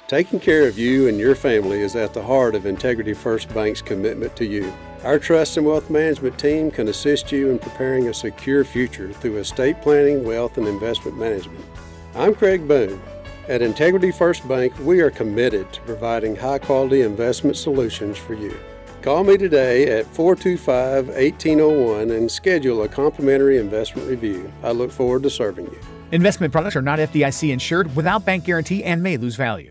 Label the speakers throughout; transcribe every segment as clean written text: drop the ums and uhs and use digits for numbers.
Speaker 1: Taking care of you and your family is at the heart of Integrity First Bank's commitment to you. Our trust and wealth management team can assist you in preparing a secure future through estate planning, wealth, and investment management. I'm Craig Boone. At Integrity First Bank, we are committed to providing high-quality investment solutions for you. Call me today at 425-1801 and schedule a complimentary investment review. I look forward to serving you.
Speaker 2: Investment products are not FDIC insured, without bank guarantee, and may lose value.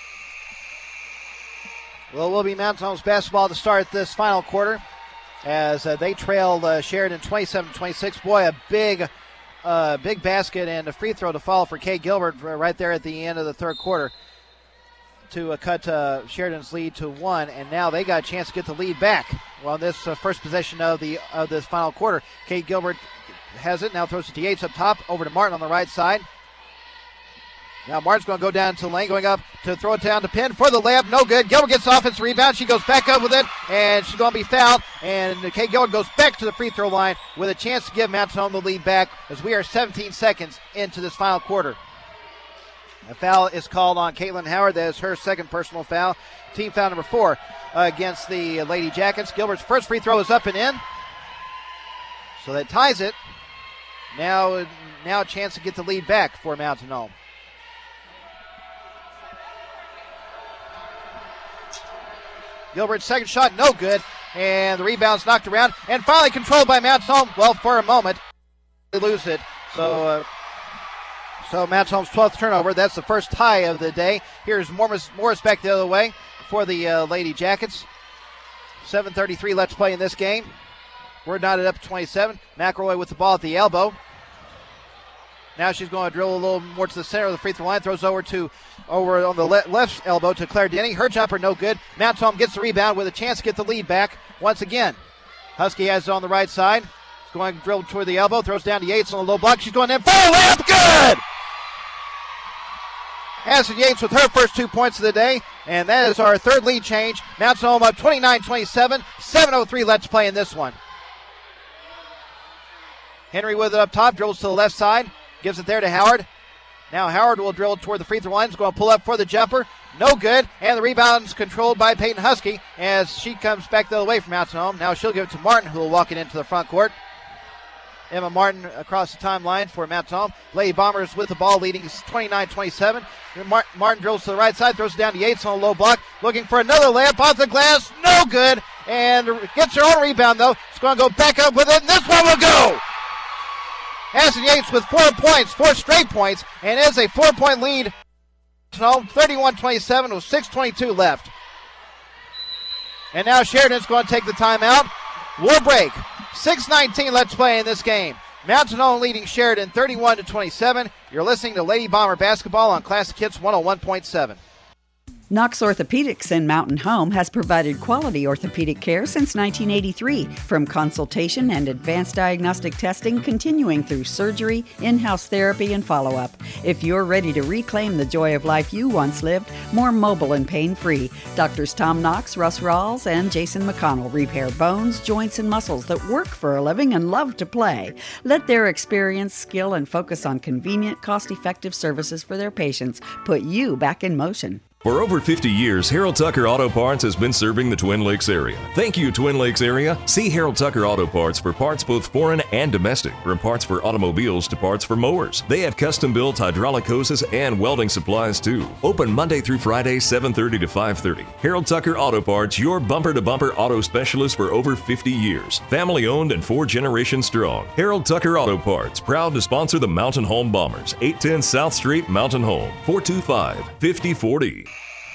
Speaker 3: Well, it will be Mountain Homes basketball to start this final quarter as they trailed Sheridan 27-26. Boy, a big basket and a free throw to follow for Kay Gilbert right there at the end of the third quarter to cut Sheridan's lead to 1, and now they got a chance to get the lead back. Well, this first possession of this final quarter, Kay Gilbert has it, now throws it to Yates up top, over to Martin on the right side. Now Martin's going to go down to the lane, going up to throw it down to Penn for the layup, no good. Gilbert gets the offensive rebound, she goes back up with it, and she's going to be fouled, and Kay Gilbert goes back to the free throw line with a chance to give Mountain Home the lead back as we are 17 seconds into this final quarter. A foul is called on Caitlin Howard. That is her second personal foul. Team foul number 4 against the Lady Jackets. Gilbert's first free throw is up and in, so that ties it. Now a chance to get the lead back for Mountain Home. Gilbert's second shot, no good, and the rebound's knocked around, and finally controlled by Mountain Home. Well, for a moment, they lose it. So Mountain Home's 12th turnover. That's the first tie of the day. Here's Morris back the other way for the Lady Jackets. 7:33 left to play in this game. We're knotted up to 27. McElroy with the ball at the elbow. Now she's going to drill a little more to the center of the free throw line. Throws over on the left elbow to Claire Denny. Her jumper no good. Mountain Home gets the rebound with a chance to get the lead back once again. Husky has it on the right side. She's going to drill toward the elbow. Throws down to Yates on the low block. She's going in for a layup. Good! Addison Yates with her first 2 points of the day, and that is our third lead change. Mountain Home up 29-27. 7:03 left to play in this one. Henry with it up top. Drills to the left side. Gives it there to Howard. Now Howard will drill toward the free throw line. He's going to pull up for the jumper. No good. And the rebound's controlled by Peyton Husky as she comes back the other way from Mountain Home. Now she'll give it to Martin, who will walk it into the front court. Emma Martin across the timeline for Mountain Home. Lady Bombers with the ball, leading 29-27. Martin drills to the right side, throws it down to Yates on a low block. Looking for another layup off the glass. No good. And gets her own rebound, though. She's going to go back up with it, and this one will go. Addison Yates with 4 points, 4 straight points, and is a 4-point lead. 31-27 with 6:22 left. And now Sheridan's going to take the timeout. We'll break. 6:19 left to play in this game. Mountain Home leading Sheridan 31-27. You're listening to Lady Bomber basketball on Classic Hits 101.7.
Speaker 4: Knox Orthopedics in Mountain Home has provided quality orthopedic care since 1983, from consultation and advanced diagnostic testing continuing through surgery, in-house therapy, and follow-up. If you're ready to reclaim the joy of life you once lived, more mobile and pain-free, Doctors Tom Knox, Russ Rawls, and Jason McConnell repair bones, joints, and muscles that work for a living and love to play. Let their experience, skill, and focus on convenient, cost-effective services for their patients put you back in motion.
Speaker 5: For over 50 years, Harold Tucker Auto Parts has been serving the Twin Lakes area. Thank you, Twin Lakes area. See Harold Tucker Auto Parts for parts both foreign and domestic, from parts for automobiles to parts for mowers. They have custom-built hydraulic hoses and welding supplies, too. Open Monday through Friday, 7:30 to 5:30. Harold Tucker Auto Parts, your bumper-to-bumper auto specialist for over 50 years. Family-owned and 4 generations strong. Harold Tucker Auto Parts, proud to sponsor the Mountain Home Bombers. 810 South Street, Mountain Home, 425-5040.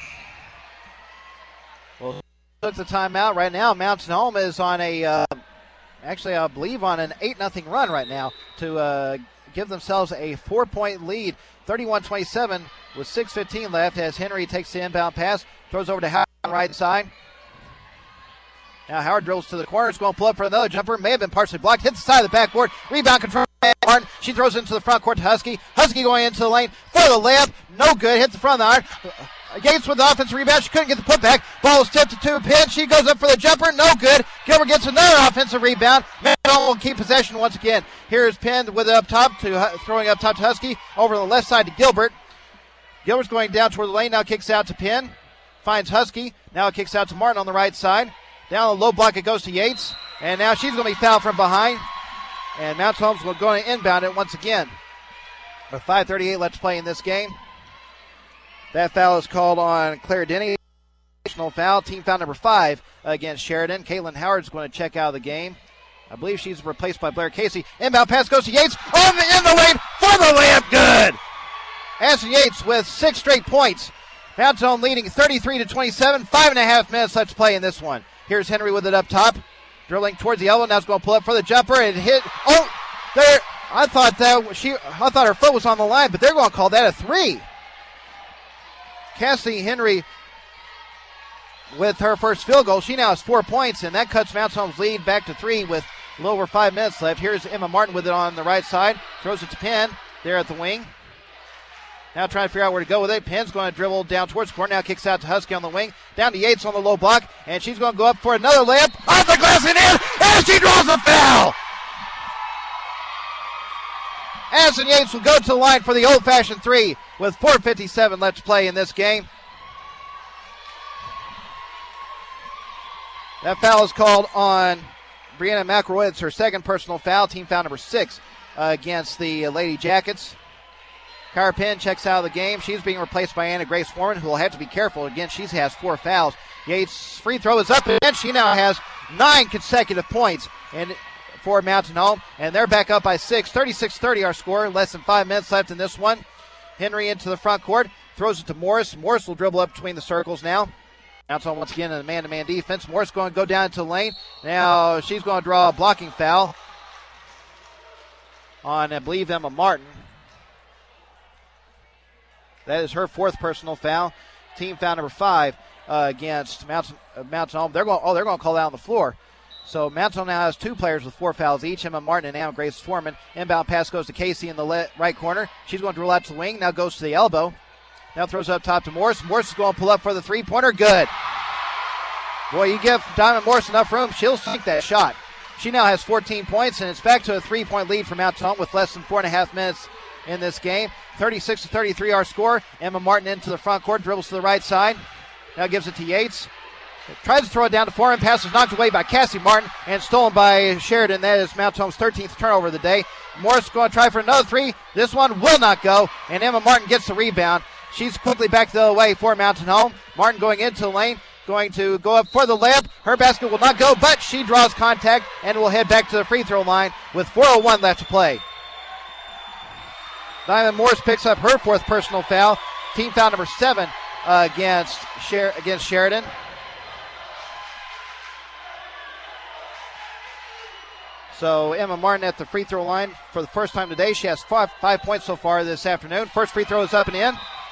Speaker 3: Well, took the timeout right now. Mountain Home is on I believe on an 8-0 run right now to give themselves a 4-point lead. 31-27 with 6:15 left as Henry takes the inbound pass, throws over to Howard on the right side. Now Howard drills to the corner. He's going to pull up for another jumper. May have been partially blocked. Hits the side of the backboard. Rebound control. Martin. She throws it into the front court to Husky. Husky going into the lane for the layup. No good. Hits the front of the iron. Yates with the offensive rebound. She couldn't get the putback. Ball is tipped to 2. Penn. She goes up for the jumper. No good. Gilbert gets another offensive rebound. Mountain will keep possession once again. Here's Penn with it up top throwing up top to Husky. Over on the left side to Gilbert. Gilbert's going down toward the lane. Now kicks out to Penn. Finds Husky. Now it kicks out to Martin on the right side. Down the low block it goes to Yates. And now she's going to be fouled from behind. And Mountain Home's going to inbound it once again. With 5:38 left to play in this game. That foul is called on Claire Denny. Foul, team foul number 5 against Sheridan. Caitlin Howard's going to check out of the game. I believe she's replaced by Blair Casey. Inbound pass goes to Yates. In the lane for the layup. Good. Ashton Yates with 6 straight points. Mountain Home leading 33-27. 5.5 minutes left to play in this one. Here's Henry with it up top. Drilling towards the elbow. Now it's going to pull up for the jumper. And hit. Oh, there. I thought her foot was on the line, but they're going to call that a 3. Cassidy Henry with her first field goal. She now has 4 points, and that cuts Mountain Home's lead back to 3 with a little over 5 minutes left. Here's Emma Martin with it on the right side. Throws it to Penn there at the wing. Now trying to figure out where to go with it. Penn's going to dribble down towards the corner. Now kicks out to Husky on the wing. Down to Yates on the low block, and she's going to go up for another layup. Off the glass and in, and she draws a foul. Addison Yates will go to the line for the old-fashioned 3 with 4:57 left to play in this game. That foul is called on Brianna McElroy. It's her second personal foul, team foul number 6 against the Lady Jackets. Kyra Penn checks out of the game. She's being replaced by Anna Grace Foreman, who will have to be careful. Again, she has 4 fouls. Yates' free throw is up, and she now has 9 consecutive points for Mountain Home, and they're back up by 6. 36-30 our score. Less than 5 minutes left in this one. Henry into the front court. Throws it to Morris. Morris will dribble up between the circles now. Mountain Home once again in a man-to-man defense. Morris going to go down into the lane. Now she's going to draw a blocking foul on, I believe, Emma Martin. That is her 4th personal foul. Team foul number 5 against Mountain Home. They're going to call that on the floor. So Mountain Home now has 2 players with 4 fouls each. Emma Martin and Anna Grace Foreman. Inbound pass goes to Casey in the right corner. She's going to drill out to the wing. Now goes to the elbow. Now throws up top to Morris. Morris is going to pull up for the 3-pointer. Good. Boy, you give Diamond Morris enough room, she'll sink that shot. She now has 14 points, and it's back to a 3-point lead for Mountain Home with less than 4.5 minutes in this game. 36-33 our score. Emma Martin into the front court, dribbles to the right side. Now gives it to Yates. Tries to throw it down to Foreman. Pass is knocked away by Cassie Martin and stolen by Sheridan. That is Mountain Home's 13th turnover of the day. Morris going to try for another 3. This one will not go, and Emma Martin gets the rebound. She's quickly back the other way for Mountain Home. Martin going into the lane, going to go up for the layup. Her basket will not go, but she draws contact and will head back to the free throw line with 4:01 left to play. Diamond Morris picks up her 4th personal foul. Team foul number 7 against Sheridan. So Emma Martin at the free throw line for the first time today. She has 5 points so far this afternoon. First free throw is up and in.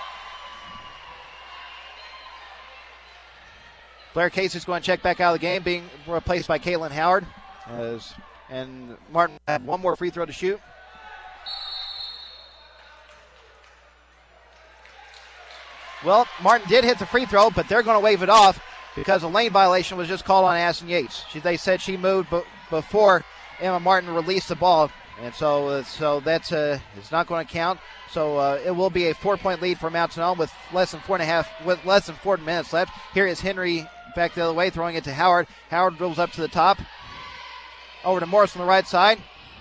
Speaker 3: Blair Casey's going to check back out of the game, being replaced by Caitlin Howard. And Martin had 1 more free throw to shoot. Well, Martin did hit the free throw, but they're going to wave it off because a lane violation was just called on Addison Yates. They said she moved before Emma Martin released the ball, and so that's it's not going to count. So it will be a 4-point lead for Mountain Home with less than 4 minutes left. Here is Henry back the other way, throwing it to Howard. Howard dribbles up to the top, over to Morris on the right side.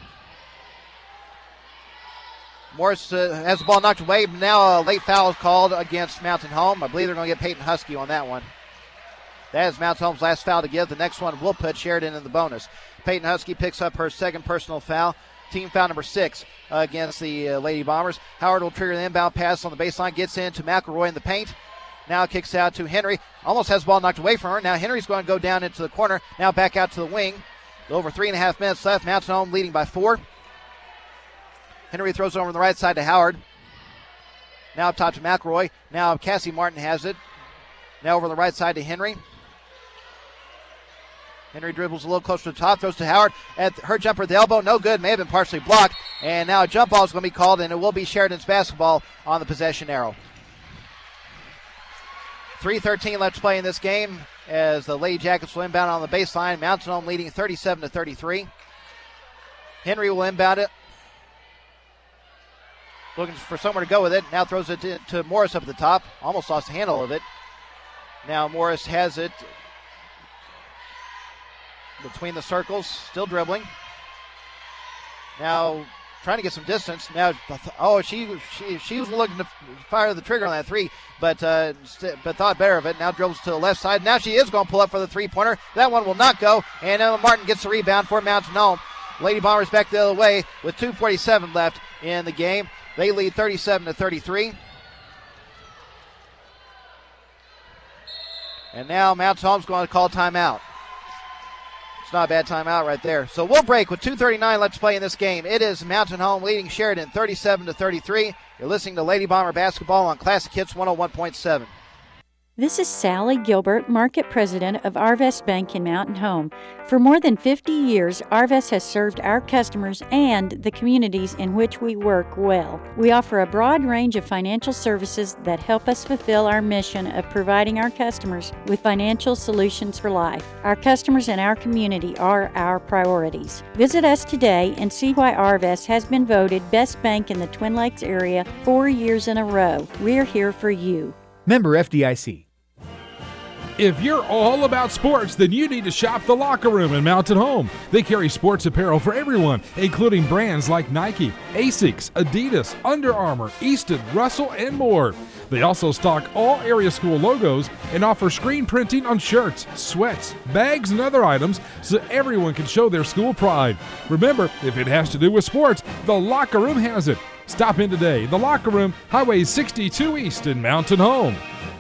Speaker 3: Morris has the ball knocked away, but now a late foul is called against Mountain Home. I believe they're going to get Peyton Husky on that one. That is Mountain Home's last foul to give. The next one will put Sheridan in the bonus. Peyton Husky picks up her 2nd personal foul. Team foul number 6 against the Lady Bombers. Howard will trigger the inbound pass on the baseline, gets into McElroy in the paint. Now kicks out to Henry. Almost has the ball knocked away from her. Now Henry's going to go down into the corner. Now back out to the wing. Over 3.5 minutes left. Mountain Home leading by 4. Henry throws it over on the right side to Howard. Now up top to McElroy. Now Cassie Martin has it. Now over the right side to Henry. Henry dribbles a little closer to the top, throws to Howard. At her jumper at the elbow, no good, may have been partially blocked. And now a jump ball is going to be called, and it will be Sheridan's basketball on the possession arrow. 3:13 left to play in this game as the Lady Jackets will inbound on the baseline. Mountain Home leading 37-33. Henry will inbound it. looking for somewhere to go with it. Now throws it to Morris up at the top. Almost lost the handle of it. Now Morris has it between the circles, still dribbling. Now trying to get some distance. Now, she was looking to fire the trigger on that three, but thought better of it. Now dribbles to the left side. Now she is going to pull up for the three-pointer. That one will not go, and Emma Martin gets the rebound for Mountain Home. Lady Bombers back the other way with 2:47 left in the game. They lead 37-33. And now Mountain Home's going to call timeout. It's not a bad timeout right there. So we'll break with 2:39 left to play in this game. It is Mountain Home leading Sheridan 37-33. You're listening to Lady Bomber basketball on Classic Hits 101.7.
Speaker 6: This is Sally Gilbert, Market President of Arvest Bank in Mountain Home. For more than 50 years, Arvest has served our customers and the communities in which we work well. We offer a broad range of financial services that help us fulfill our mission of providing our customers with financial solutions for life. Our customers and our community are our priorities. Visit us today and see why Arvest has been voted Best Bank in the Twin Lakes area 4 years in a row. We're here for you.
Speaker 2: Member FDIC.
Speaker 7: If you're all about sports, then you need to shop The Locker Room in Mountain Home. They carry sports apparel for everyone, including brands like Nike, Asics, Adidas, Under Armour, Easton, Russell, and more. They also stock all area school logos and offer screen printing on shirts, sweats, bags, and other items so everyone can show their school pride. Remember, if it has to do with sports, The Locker Room has it. Stop in today. The Locker Room, Highway 62 East in Mountain Home.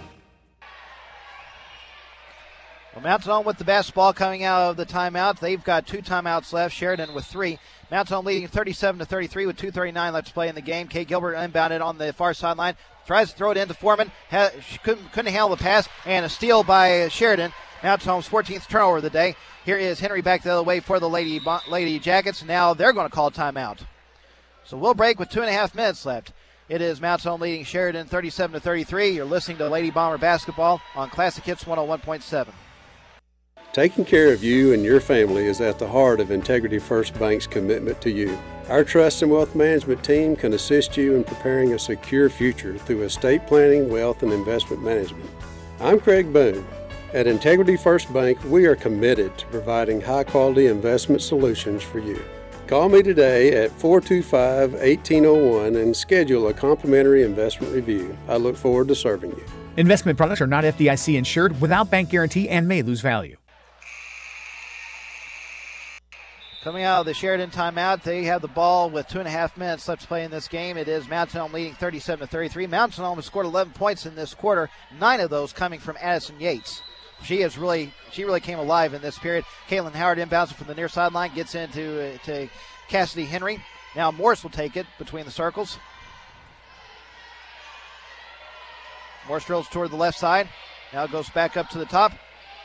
Speaker 3: Well, Mountain Home with the basketball coming out of the timeout. They've got 2 timeouts left. Sheridan with 3. Mountain Home leading 37-33 with 2:39 left to play in the game. Kate Gilbert inbounded on the far sideline. Tries to throw it into Foreman. She couldn't handle the pass. And a steal by Sheridan. Mountain Home's 14th turnover of the day. Here is Henry back the other way for the Lady Jackets. Now they're going to call timeout. So we'll break with 2.5 minutes left. It is Mountain Home leading Sheridan 37-33. You're listening to Lady Bomber basketball on Classic Hits 101.7.
Speaker 1: Taking care of you and your family is at the heart of Integrity First Bank's commitment to you. Our Trust and Wealth Management team can assist you in preparing a secure future through estate planning, wealth, and investment management. I'm Craig Boone. At Integrity First Bank, we are committed to providing high-quality investment solutions for you. Call me today at 425-1801 and schedule a complimentary investment review. I look forward to serving you.
Speaker 2: Investment products are not FDIC insured without bank guarantee and may lose value.
Speaker 3: Coming out of the Sheridan timeout, they have the ball with 2.5 minutes left to play in this game. It is Mountain Home leading 37-33. Mountain Home has scored 11 points in this quarter, 9 of those coming from Addison Yates. She really came alive in this period. Caitlin Howard inbounds from the near sideline, gets into to Cassidy Henry. Now Morris will take it between the circles. Morris drills toward the left side. Now goes back up to the top.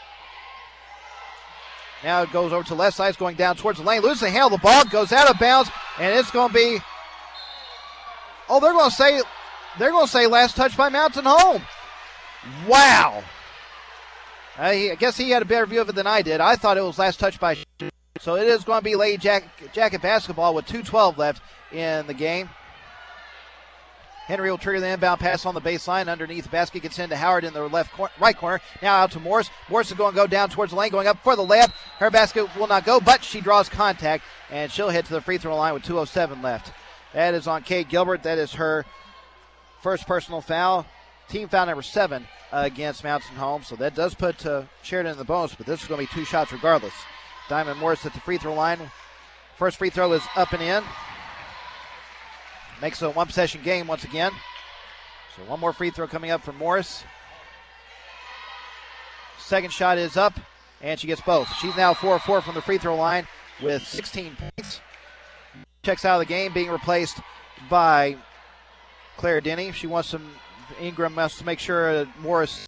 Speaker 3: Now it goes over to the left side. It's going down towards the lane. Loses the handle. The ball goes out of bounds, and it's going to be. Oh, they're going to say last touch by Mountain Home. Wow. I guess he had a better view of it than I did. I thought it was last touch by. So it is going to be Lady Jacket basketball with 2:12 left in the game. Henry will trigger the inbound pass on the baseline underneath the basket. Gets into Howard in the right corner. Now out to Morris. Morris is going to go down towards the lane, going up for the layup. Her basket will not go, but she draws contact, and she'll head to the free throw line with 2:07 left. That is on Kate Gilbert. That is her first personal foul. Team foul number 7 against Mountain Home. So that does put Sheridan in the bonus, but this is going to be 2 shots regardless. Diamond Morris at the free throw line. First free throw is up and in. Makes it a 1-possession game once again. So one more free throw coming up from Morris. Second shot is up, and she gets both. She's now 4-4 from the free throw line with 16 points. Checks out of the game, being replaced by Claire Denny. She wants some. Ingram wants to make sure Morris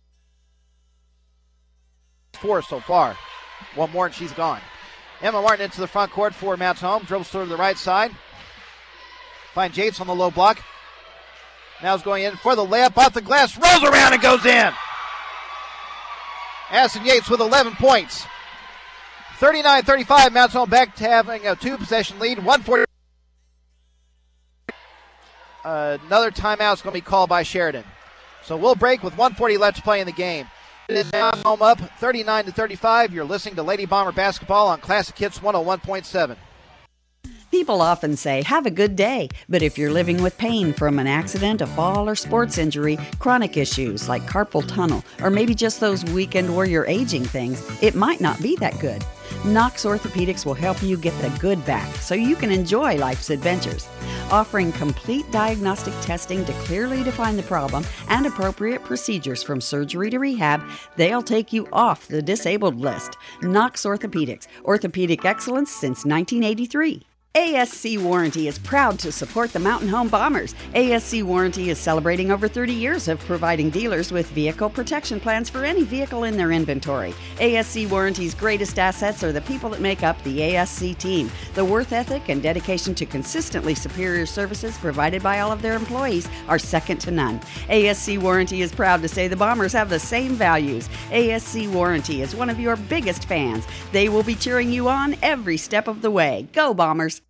Speaker 3: 4 so far. One more and she's gone. Emma Martin into the front court for Mountain Home. Dribbles through to the right side. Finds Yates on the low block. Now is going in for the layup off the glass. Rolls around and goes in. Addison Yates with 11 points. 39-35. Mountain Home back to having a 2-possession lead. 140. another timeout is going to be called by Sheridan. So we'll break with 1:40 left to play in the game. It is now home up 39-35. You're listening to Lady Bomber basketball on Classic Hits 101.7.
Speaker 4: People often say, have a good day, but if you're living with pain from an accident, a fall, or sports injury, chronic issues like carpal tunnel, or maybe just those weekend warrior aging things, it might not be that good. Knox Orthopedics will help you get the good back so you can enjoy life's adventures. Offering complete diagnostic testing to clearly define the problem and appropriate procedures from surgery to rehab, they'll take you off the disabled list. Knox Orthopedics, orthopedic excellence since 1983. ASC Warranty is proud to support the Mountain Home Bombers. ASC Warranty is celebrating over 30 years of providing dealers with vehicle protection plans for any vehicle in their inventory. ASC Warranty's greatest assets are the people that make up the ASC team. The worth ethic and dedication to consistently superior services provided by all of their employees are second to none. ASC Warranty is proud to say the Bombers have the same values. ASC Warranty is one of your biggest fans. They will be cheering you on every step of the way. Go Bombers!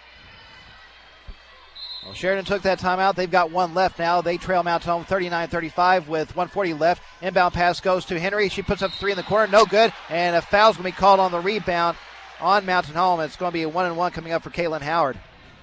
Speaker 3: Well, Sheridan took that timeout. They've got one left now. They trail Mountain Home 39-35 with 1:40 left. Inbound pass goes to Henry. She puts up three in the corner. No good. And a foul's going to be called on the rebound on Mountain Home. It's going to be a 1-and-1 coming up for Caitlin Howard.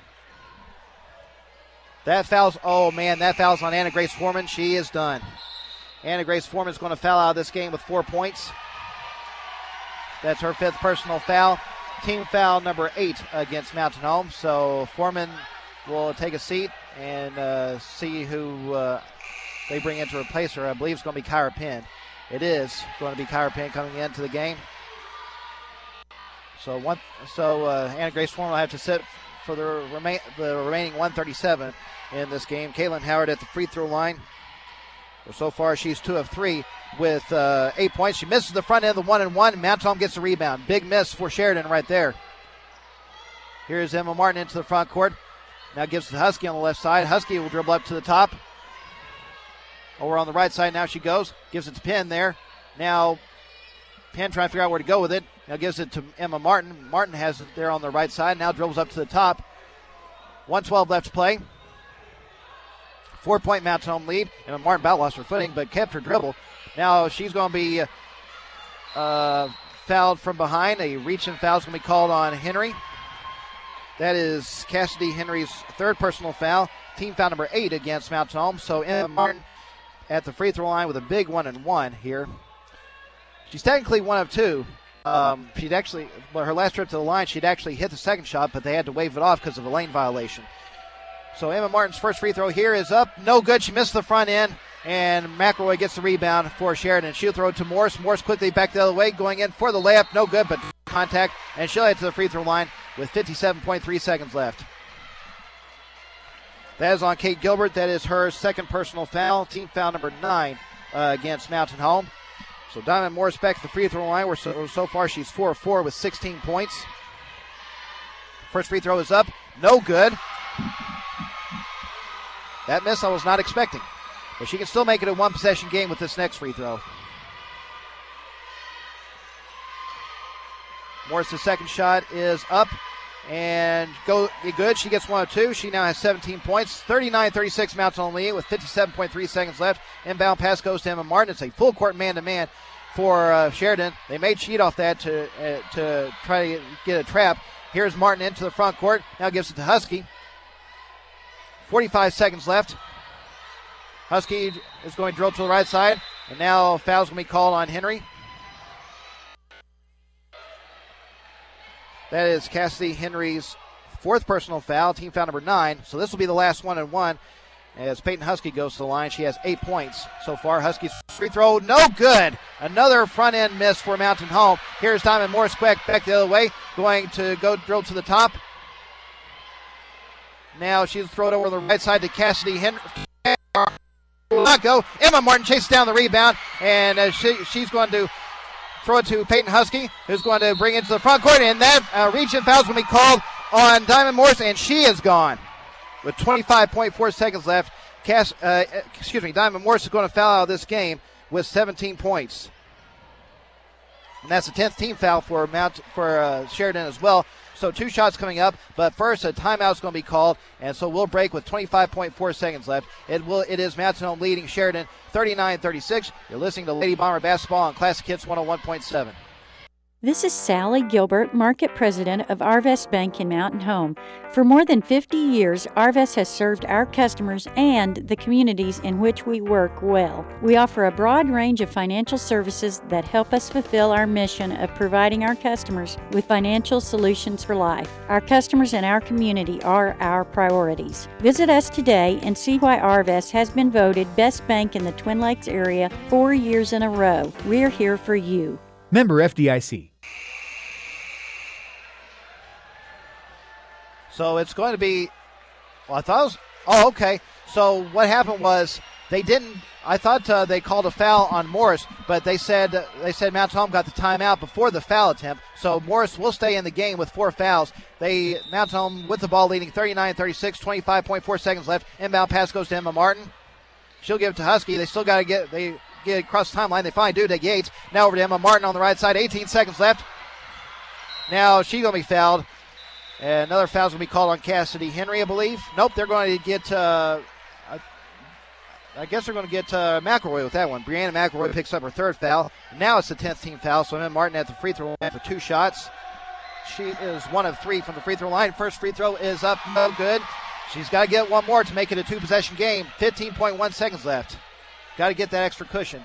Speaker 3: That foul's on Anna Grace Foreman. She is done. Anna Grace Foreman is going to foul out of this game with 4 points. That's her fifth personal foul. Team foul number 8 against Mountain Home. So Foreman will take a seat and see who they bring in to replace her. I believe it's going to be Kyra Penn. It is going to be Kyra Penn coming into the game. So Anna Grace Foreman will have to sit for the remaining 137 in this game. Caitlin Howard at the free throw line. Well, so far she's 2 of 3 with 8 points. She misses the front end of the 1-and-1. Mountain Home gets the rebound. Big miss for Sheridan right there. Here's Emma Martin into the front court. Now gives it to Husky on the left side. Husky will dribble up to the top. Over on the right side now she goes. Gives it to Penn there. Now Penn trying to figure out where to go with it. Now gives it to Emma Martin. Martin has it there on the right side. Now dribbles up to the top. 1:12 left to play. 4-point Mountain Home lead. Emma Martin about lost her footing but kept her dribble. Now she's going to be fouled from behind. A reach-in foul is going to be called on Henry. That is Cassidy Henry's third personal foul. Team foul number 8 against Mountain Home. So Emma Martin at the free throw line with a big 1-and-1 here. She's technically 1 of 2. Her last trip to the line, she'd actually hit the second shot, but they had to wave it off because of a lane violation. So Emma Martin's first free throw here is up. No good. She missed the front end, and McElroy gets the rebound for Sheridan. She'll throw it to Morse. Morse quickly back the other way, going in for the layup. No good, but contact, and she'll head to the free throw line with 57.3 seconds left. That is on Kate Gilbert. That is her second personal foul. Team foul number 9 against Mountain Home. So Diamond Morris back to the free throw line, where so far she's 4 of 4 with 16 points. First free throw is up. No good. That miss I was not expecting. But she can still make it a one-possession game with this next free throw. Morris' second shot is up and good. She gets 1 of 2. She now has 17 points. 39-36 Mountain Home lead with 57.3 seconds left. Inbound pass goes to Emma Martin. It's a full court man-to-man for Sheridan. They made cheat off that to try to get a trap. Here's Martin into the front court. Now gives it to Husky. 45 seconds left. Husky is going to drill to the right side. And now foul's going to be called on Henry. That is Cassidy Henry's fourth personal foul, team foul number 9. So this will be the last 1-and-1 as Peyton Husky goes to the line. She has 8 points so far. Husky's free throw, no good. Another front-end miss for Mountain Home. Here's Diamond Morris back the other way, going to go drill to the top. Now she's thrown over the right side to Cassidy Henry. Not go. Emma Martin chases down the rebound, and she's going to throw it to Peyton Husky, who's going to bring it to the front court, and that reach-in foul is going to be called on Diamond Morris, and she is gone. With 25.4 seconds left, Diamond Morris is going to foul out of this game with 17 points. And that's the 10th team foul for Sheridan as well. So 2 shots coming up, but first a timeout's going to be called, and so we'll break with 25.4 seconds left. It is Mountain Home leading Sheridan 39-36. You're listening to Lady Bomber Basketball on Classic Hits 101.7.
Speaker 6: This is Sally Gilbert, Market President of Arvest Bank in Mountain Home. For more than 50 years, Arvest has served our customers and the communities in which we work well. We offer a broad range of financial services that help us fulfill our mission of providing our customers with financial solutions for life. Our customers and our community are our priorities. Visit us today and see why Arvest has been voted Best Bank in the Twin Lakes area 4 years in a row. We're here for you.
Speaker 2: Member FDIC.
Speaker 3: So it's going to be, well, I thought it was, oh, okay. So what happened was I thought they called a foul on Morris, but they said Mountain Home got the timeout before the foul attempt. So Morris will stay in the game with 4 fouls. Mountain Home with the ball leading 39-36, 25.4 seconds left. Inbound pass goes to Emma Martin. She'll give it to Husky. They still got to get across the timeline. They find Dudek Yates. Now over to Emma Martin on the right side. 18 seconds left. Now she's going to be fouled. And another foul's going to be called on Cassidy Henry, I believe. Nope, they're going to get, I guess they're going to get McElroy with that one. Brianna McElroy picks up her 3rd foul. Now it's the 10th team foul, so Emma Martin at the free throw line for 2 shots. She is 1 of 3 from the free throw line. First free throw is up, no good. She's got to get one more to make it a 2-possession game. 15.1 seconds left. Got to get that extra cushion.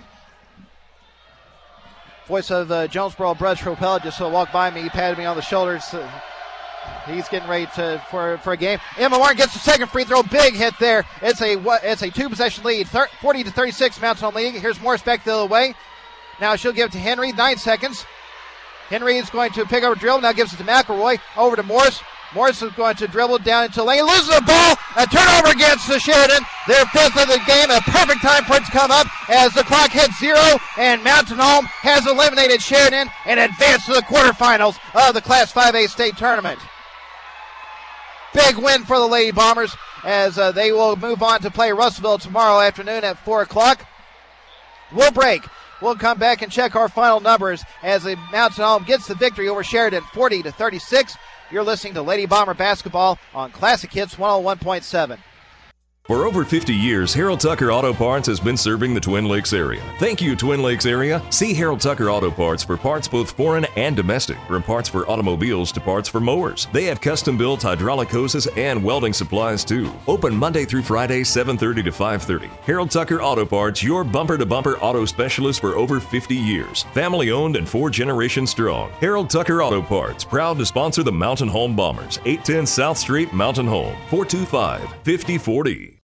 Speaker 3: Voice of Jonesboro, Brud Tropel, just walked by me. He patted me on the shoulders. He's getting ready for a game. Emma Martin gets the second free throw. Big hit there. It's a 2-possession lead. 40-36 Mountain Home lead. Here's Morris back the other way. Now she'll give it to Henry. 9 seconds. Henry is going to pick up a dribble. Now gives it to McElroy. Over to Morris. Morris is going to dribble down into the lane. Loses the ball. A turnover against the Sheridan. Their 5th of the game. A perfect time for it to come up as the clock hits 0. And Mountain Home has eliminated Sheridan and advanced to the quarterfinals of the Class 5A state tournament. Big win for the Lady Bombers as they will move on to play Russellville tomorrow afternoon at 4 o'clock. We'll break. We'll come back and check our final numbers as the Mountain Home gets the victory over Sheridan 40-36. You're listening to Lady Bomber Basketball on Classic Hits 101.7.
Speaker 5: For over 50 years, Harold Tucker Auto Parts has been serving the Twin Lakes area. Thank you, Twin Lakes area. See Harold Tucker Auto Parts for parts both foreign and domestic, from parts for automobiles to parts for mowers. They have custom-built hydraulic hoses and welding supplies, too. Open Monday through Friday, 7:30 to 5:30. Harold Tucker Auto Parts, your bumper-to-bumper auto specialist for over 50 years. Family-owned and 4 generations strong. Harold Tucker Auto Parts, proud to sponsor the Mountain Home Bombers. 810 South Street, Mountain Home. 425-5040.